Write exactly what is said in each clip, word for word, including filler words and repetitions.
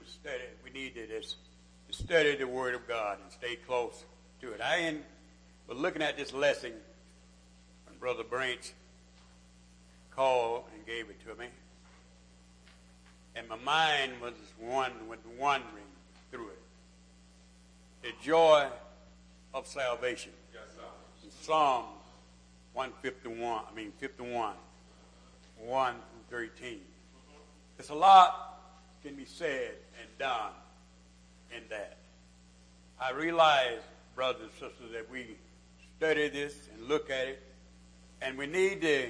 to study. We need to just to study the Word of God and stay close to it. I in, was looking at this lesson when Brother Branch called and gave it to me, and my mind was one was wandering through it. The joy of salvation. Yes, sir. In Psalm one fifty-one, I mean fifty-one, one through thirteen. There's a lot can be said and done in that. I realize, brothers and sisters, that we study this and look at it, and we need to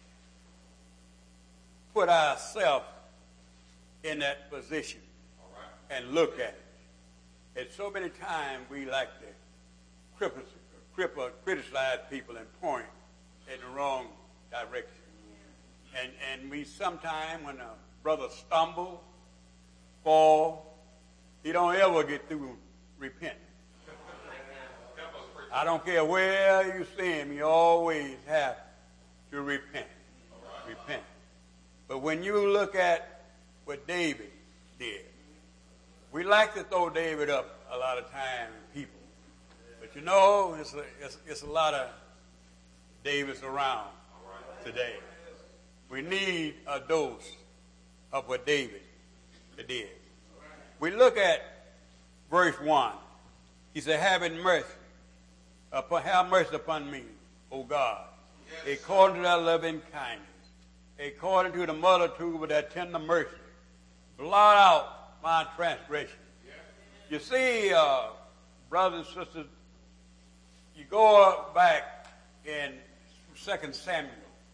put ourselves in that position and look at it. And so many times we like to cripple, cripple, criticize people and point in the wrong direction. And and we sometimes, when a brother stumble, fall, he don't ever get through repenting. I don't care where you see him, you always have to repent. Repent. But when you look at what David did, we like to throw David up a lot of time in people. But you know, it's a, it's, it's a lot of Davids around today. We need a dose of what David did. We look at verse one. He said, having mercy, upon, have mercy upon me, O God, yes, according to thy loving kindness, according to the multitude of thy tender mercy, blot out my transgression. Yes. You see, uh, brothers and sisters, you go back in Second Samuel,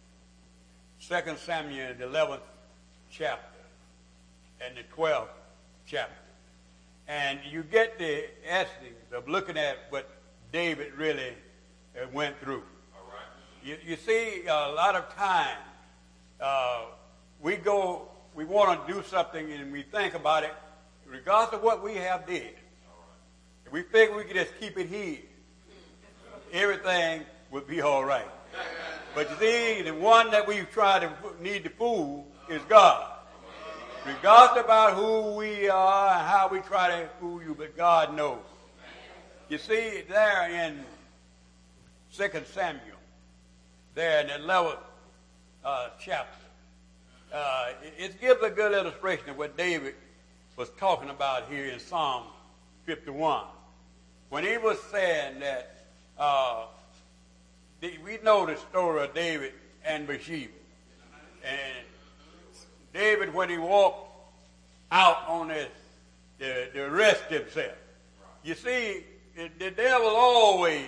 Second Samuel, the eleventh chapter, and the twelfth chapter. And you get the essence of looking at what David really uh, went through. All right. You, you see, a lot of times, uh, we go, we want to do something and we think about it, regardless of what we have did. All right. We think we can just keep it hid. Everything would be all right. But you see, the one that we try to need to fool is God. Regardless about who we are and how we try to fool you, but God knows. You see, there in Second Samuel, there in the eleventh uh, chapter, uh, it, it gives a good illustration of what David was talking about here in Psalm fifty-one. When he was saying that, uh, we know the story of David and Bathsheba. And David, when he walked out on this, to, to rest himself, you see, the, the devil always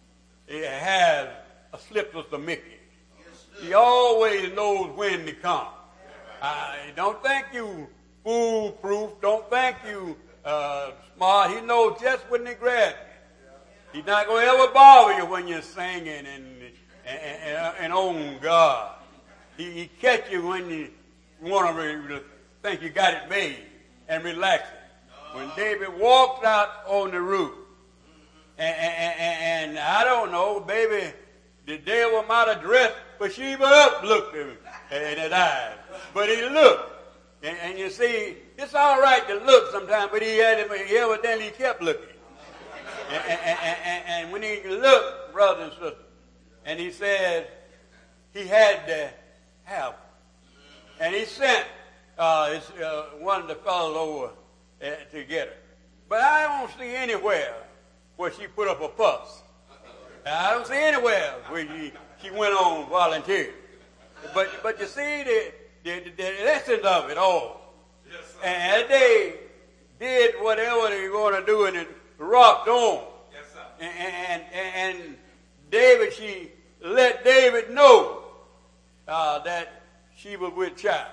has a slipless of Mickey. He always knows when to come. Uh, don't think you foolproof. Don't think you uh, smart. He knows just when to grab you. He's not going to ever bother you when you're singing and, and, and, and on God. He, he catch you when you want to think you got it made and relax it. When David walked out on the roof, and, and, and, and I don't know, baby, the devil might have dressed Bathsheba up, looked at him in his eyes. But he looked. And, and you see, it's all right to look sometimes, but he had he evidently kept looking. And, and, and, and when he looked, brothers and sisters, and he said he had to have her. And he sent uh, his, uh, one of the fellows over uh, to get her. But I don't see anywhere where she put up a fuss. I don't see anywhere where she, she went on volunteer. But but you see the, the, the essence of it all. Yes, and they did whatever they were going to do, and it rocked on. Yes, sir. And, and, and David, she let David know uh, that she was with child.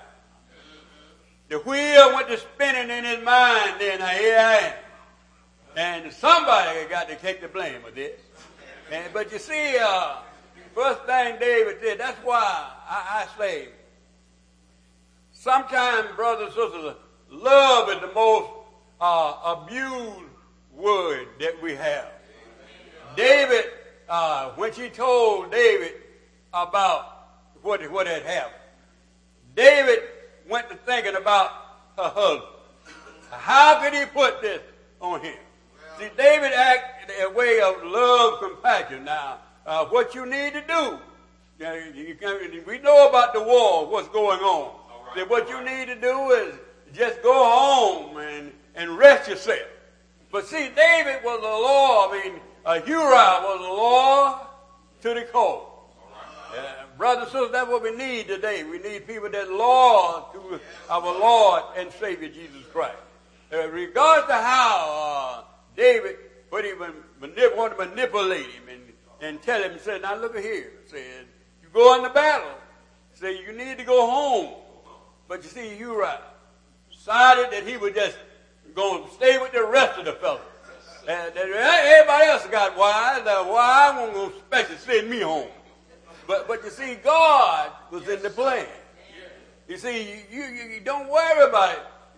The wheel went to spinning in his mind then. Now here I am. And somebody got to take the blame of this. And, but you see, uh, first thing David did, that's why I, I say, sometimes, brothers and sisters, love is the most uh, abused word that we have. David, uh, when she told David about what, what had happened, David went to thinking about her husband. How could he put this on him? See, David acted a way of love, compassion. Now, uh, what you need to do, you know, you can, we know about the war, what's going on. Right. So what you need to do is just go home and, and rest yourself. But see, David was a law, I mean, uh, Uriah was a law to the core. Uh, brothers and sisters, that's what we need today. We need people that law to our Lord and Savior Jesus Christ. Uh, regardless of how uh, David but he manip- wanted to manipulate him and, and tell him, said, now look at here, said, you go into battle, say you need to go home. But you see, Uriah decided that he was just going to stay with the rest of the fellas. Uh, that everybody else got wise. Uh, why I wasn't going to especially send me home. But but you see, God was in the plan. You see, you, you, you don't worry about it.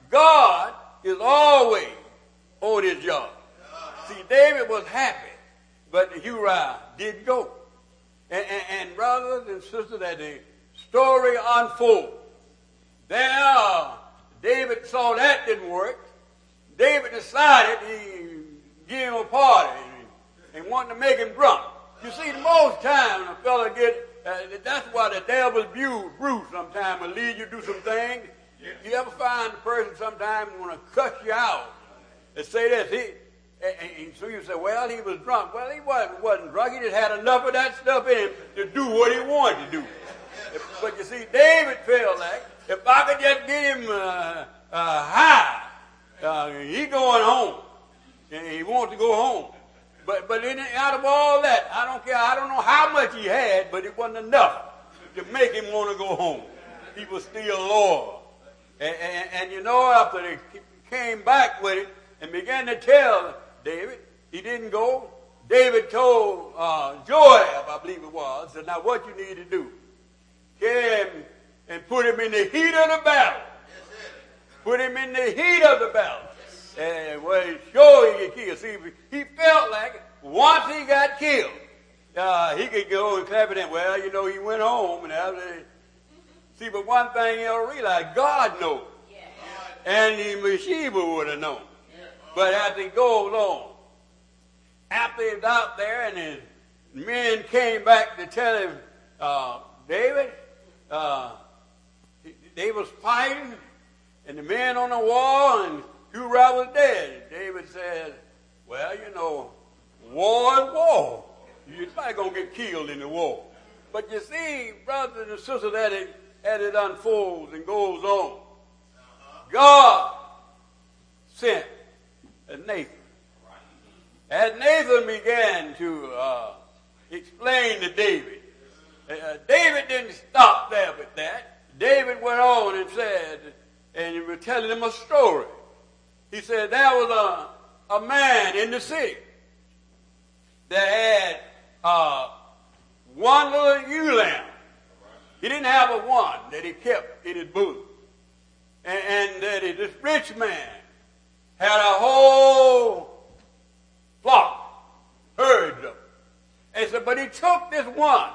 God is always on his job. See, David was happy, but Uriah didn't go. And, and, and brothers and sisters, as the story unfolds, there uh, David saw that didn't work. David decided he give him a party and, and wanted to make him drunk. You see, most times a fella get, uh, that's why the devil's bruise sometimes will lead you to do some things. You, you ever find a person sometimes want to cuss you out and say this, he, and, and so you say, well, he was drunk. Well, he wasn't, wasn't drunk. He just had enough of that stuff in him to do what he wanted to do. But you see, David felt like, if I could just get him uh, uh, high, uh, he going home. And he wanted to go home. But but in, out of all that, I don't care. I don't know how much he had, but it wasn't enough to make him want to go home. He was still loyal. And, and, and you know, after they came back with it and began to tell David, he didn't go. David told uh, Joab, I believe it was, said, now what you need to do, get him and put him in the heat of the battle. Put him in the heat of the battle. And well, he's sure he get killed. See, he felt like once he got killed, uh, he could go and clap it in. Well, you know, he went home and after. See, but one thing you don't realize, God knows. Yeah. And the Bathsheba would have known. Yeah. But as he goes on, after he was out there and his men came back to tell him, uh, David, uh, they was fighting, and the men on the wall, and Uriah was dead. David said, well, you know, war is war. You're probably going to get killed in the war. But you see, brothers and sisters, as it, as it unfolds and goes on, God sent Nathan. As Nathan began to uh, explain to David, uh, David didn't stop there with that. David went on and said, and he was telling him a story. He said there was a, a man in the city that had uh, one little ewe lamb. He didn't have a one that he kept in his bosom. And, and that he, this rich man had a whole flock, herds of them. And said, but he took this one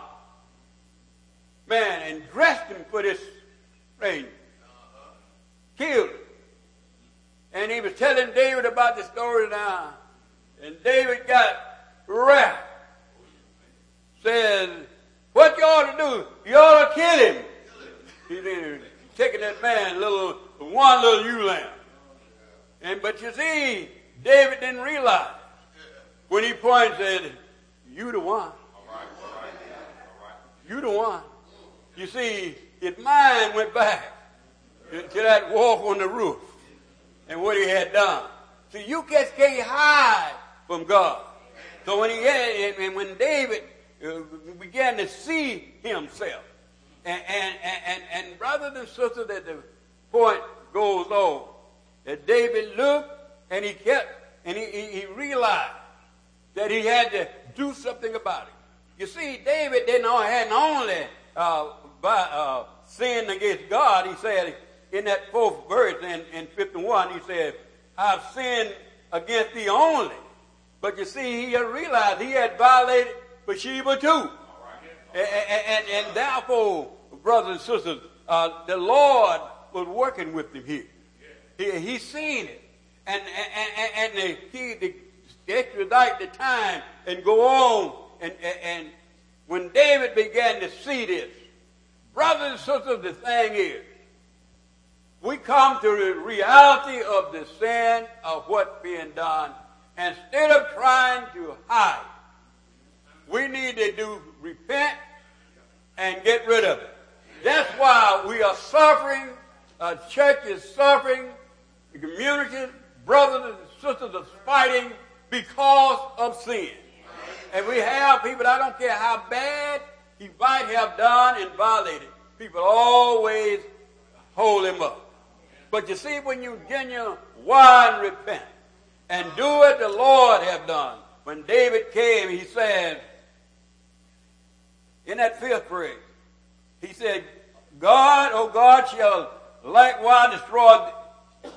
man and dressed him for this stranger. Killed him. And he was telling David about the story now. And David got wrath. Says, what you ought to do, you ought to kill him. He's taking that man, little one little ewe lamb. And but you see, David didn't realize when he pointed and said, you the one. You the one. You see, his mind went back to that walk on the roof and what he had done. See, you just can't hide from God. So when he had, and when David uh, began to see himself, and and, and, and brothers and sisters, that the point goes on, that David looked and he kept, and he, he, he realized that he had to do something about it. You see, David didn't hadn't only uh, by, uh, sinned against God. He said in that fourth verse in, in fifty-one, he said, I've sinned against thee only. But you see, he had realized he had violated Bathsheba too. Right. And, and, and therefore, brothers and sisters, uh, the Lord was working with him here. He, he seen it. and, and, and they, he, they expedite the time and go on. And, and, and when David began to see this, brothers and sisters, the thing is, we come to the reality of the sin of what's being done. Instead of trying to hide, we need to do repent and get rid of it. That's why we are suffering. Uh, church is suffering. The community, brothers and sisters are fighting because of sin. And we have people, I don't care how bad he might have done and violated, people always hold him up. But you see, when you genuine wine repent and do what the Lord have done, when David came, he said, in that fifth verse, he said, God, oh God, shall likewise destroy, the,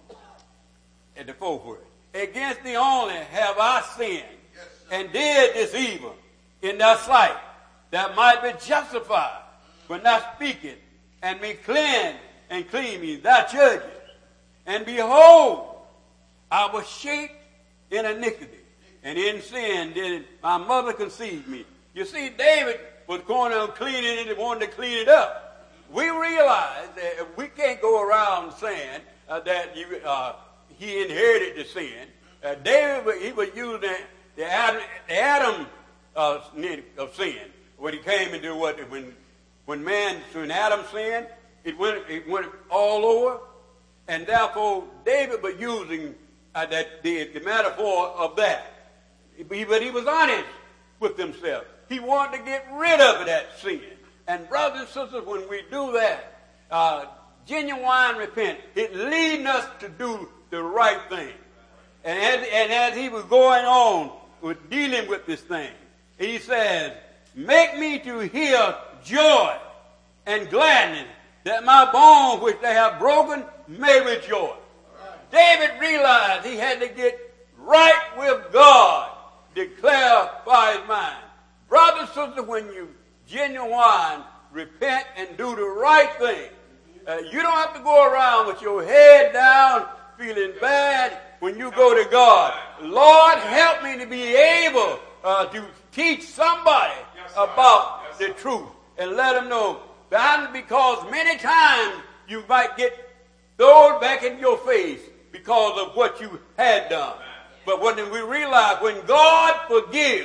at the fourth verse, against thee only have I sinned, and did this evil in thy sight, that might be justified when thou speakest, and be cleansed and clean me, thy judges. And behold, I was shaped in iniquity, and in sin did my mother conceive me. You see, David was going on cleaning it and wanted to clean it up. We realize that we can't go around saying uh, that you, uh, he inherited the sin. Uh, David, he was using the Adam, the Adam uh, of sin when he came into what when when man when Adam sinned, it went it went all over, and therefore David was using uh, that the, the metaphor of that. But he was honest with himself. He wanted to get rid of that sin. And brothers and sisters, when we do that, uh, genuine repent, it leads us to do the right thing. And as, and as he was going on with dealing with this thing, he says, make me to hear joy and gladness, that my bones which they have broken may rejoice. Right. David realized he had to get right with God, declare by his mind. Brothers and sisters, when you genuine repent and do the right thing, uh, you don't have to go around with your head down feeling bad when you go to God. Lord, help me to be able uh, to teach somebody yes, about yes, the truth and let them know. That because many times you might get thrown back in your face because of what you had done. But when we realize when God forgives,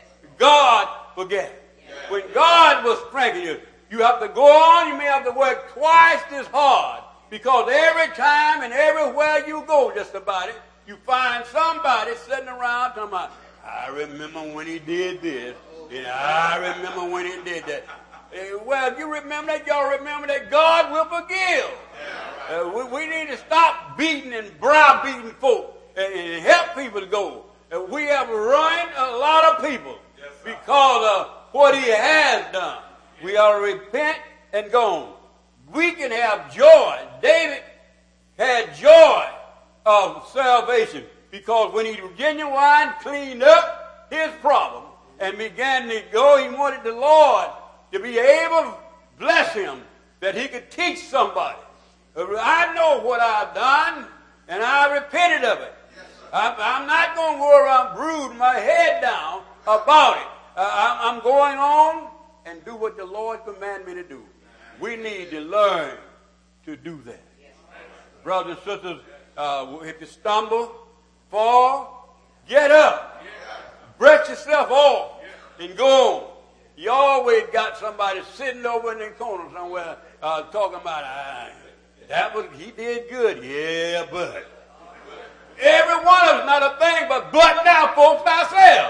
God forgets. When God will strengthen you, you have to go on. You may have to work twice as hard because every time and everywhere you go, just about it, you find somebody sitting around talking about, I remember when he did this. And I remember when he did that. Well, if you remember that, y'all remember that God will forgive. Uh, we, we need to stop beating and browbeating folk and, and help people to go. Uh, we have ruined a lot of people because of what he has done. We ought to repent and go on. We can have joy. David had joy of salvation because when he genuine cleaned up his problem and began to go, he wanted the Lord to be able to bless him, that he could teach somebody. I know what I've done, and I repented of it. I, I'm not going to go around brooding my head down about it. Uh, I'm going on and do what the Lord commanded me to do. We need to learn to do that. Brothers and sisters, uh, if you stumble, fall, get up. Brush yourself off and go on. You always got somebody sitting over in the corner somewhere uh, talking about, ah, that was, he did good. Yeah, but. Every one of us not a thing but but now, folks, ourselves.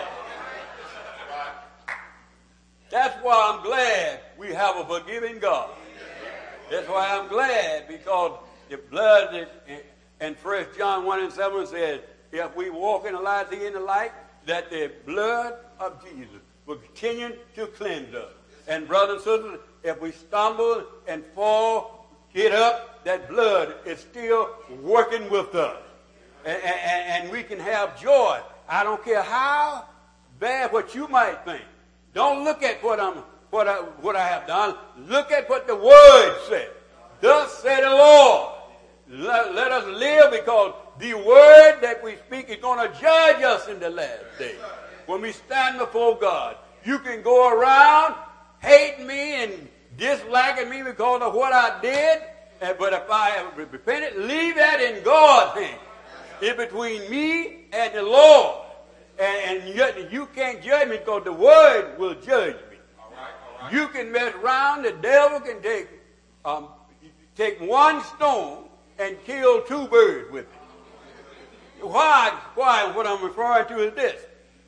That's why I'm glad we have a forgiving God. That's why I'm glad, because the blood that, and First John one and seven says, if we walk in the light, see in the light, that the blood of Jesus will continue to cleanse us. And brothers and sisters, if we stumble and fall, get up, that blood is still working with us. And, and, and we can have joy. I don't care how bad what you might think. Don't look at what I'm what I what I have done. Look at what the Word said. Thus said the Lord. Let, let us live, because the word that we speak is going to judge us in the last day. When we stand before God, you can go around hating me and disliking me because of what I did. But if I have repented, leave that in God's hands. It's between me and the Lord. And, and you, you can't judge me because the word will judge me. All right, all right. You can mess around. The devil can take, um, take one stone and kill two birds with it. Why? Why? What I'm referring to is this.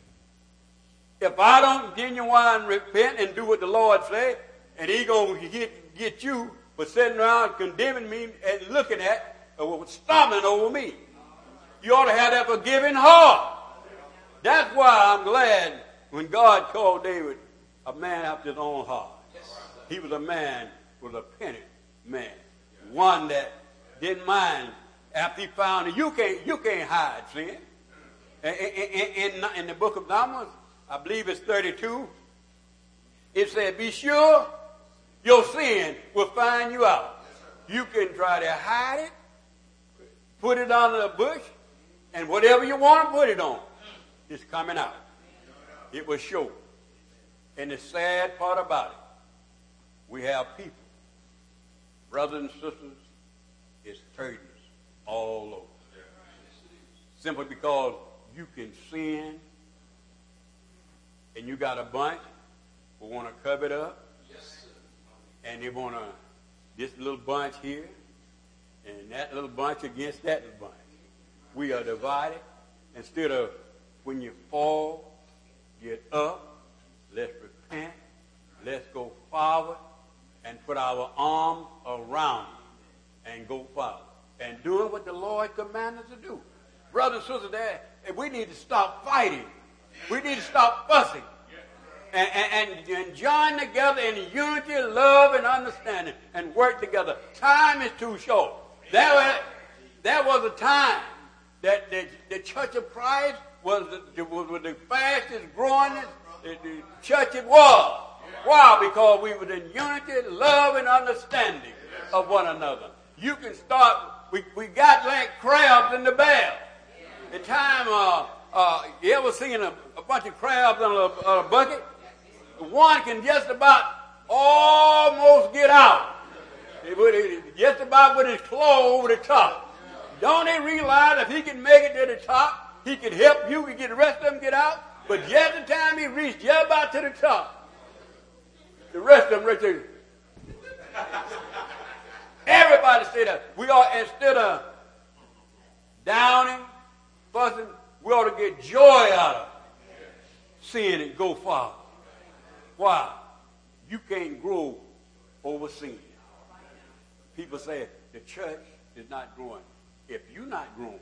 If I don't genuine repent and do what the Lord said, and he going to get, get you for sitting around condemning me and looking at or stomping over me. You ought to have that forgiving heart. That's why I'm glad when God called David a man after his own heart. He was a man with a penitent man. One that didn't mind after he found it. You can't, you can't hide sin. In, in, in, in the book of Numbers, I believe it's thirty-two, it said, be sure your sin will find you out. You can try to hide it, put it under a bush, and whatever you want to put it on, it's coming out. It will show. And the sad part about it, we have people, brothers and sisters, it's hurting us all over. Simply because you can sin, and you got a bunch who want to cover it up, and they want to, this little bunch here, and that little bunch against that little bunch. We are divided. Instead of when you fall, get up, let's repent, let's go forward, and put our arms around you and go forward. And doing what the Lord commanded us to do. Brothers and sisters, there, we need to stop fighting. We need to stop fussing. And, and, and join together in unity, love, and understanding, and work together. Time is too short. There was, there was a time that the, the Church of Christ was the, was the fastest growing the, the church it was. Why? Because we were in unity, love, and understanding of one another. You can start, we, we got like crabs in the barrel. The time, uh, uh, you ever seen a, a bunch of crabs in a, a bucket? One can just about almost get out. Just about with his claw over the top. Don't they realize if he can make it to the top, he can help you and get the rest of them get out? But just the time he reached just about to the top, the rest of them right there. Everybody say that. We are, instead of downing, fussing, we ought to get joy out of it. Seeing it go far. Why? You can't grow over sin. People say the church is not growing. If you're not growing,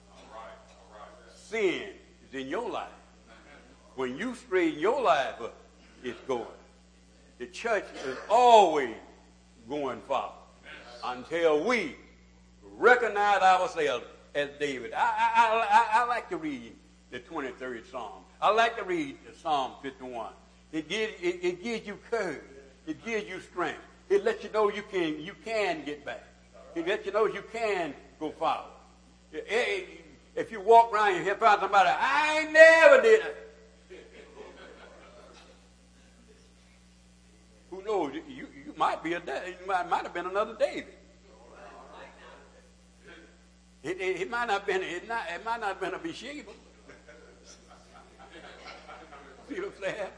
sin is in your life. When you straighten your life up, it's going. The church is always going forward until we recognize ourselves as David. I, I, I, I like to read the twenty-third Psalm. I like to read the Psalm fifty-one. It gives, it, it gives you courage. It gives you strength. It lets you know you can you can get back. It lets you know you can go forward. It, it, if you walk around and find somebody, I ain't never did it. Who knows? You you might be a you might, might have been another David. It, it, it might not been it not it might not have been a Bathsheba. See what I'm saying?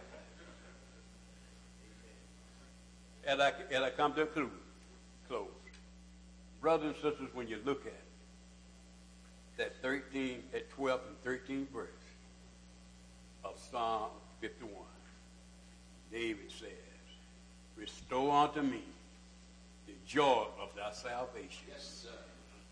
As I, as I come to a close, close, brothers and sisters, when you look at that thirteen, that twelfth and thirteenth verse of Psalm fifty-one, David says, "Restore unto me the joy of thy salvation, yes, sir.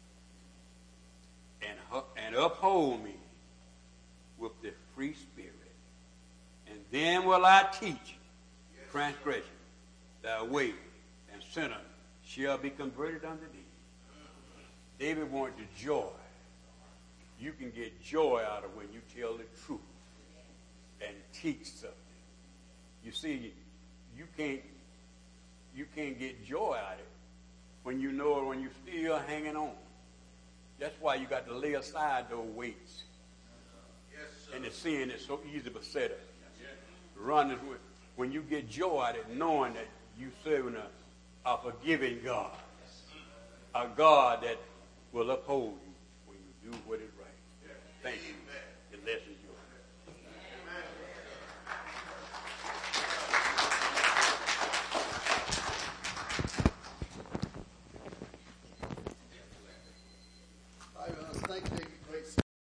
and and uphold me with the free spirit, and then will I teach yes. transgression." Thy way and sinner shall be converted unto thee. David wanted the joy. You can get joy out of when you tell the truth and teach something. You see, you can't you can't get joy out of it when you know it, when you're still hanging on. That's why you got to lay aside those weights. Yes, sir. And the sin is so easy to beset us. Run is with, when you get joy out of it, knowing that you serving a, a forgiving God. A God that will uphold you when you do what is right. Thank you. The lesson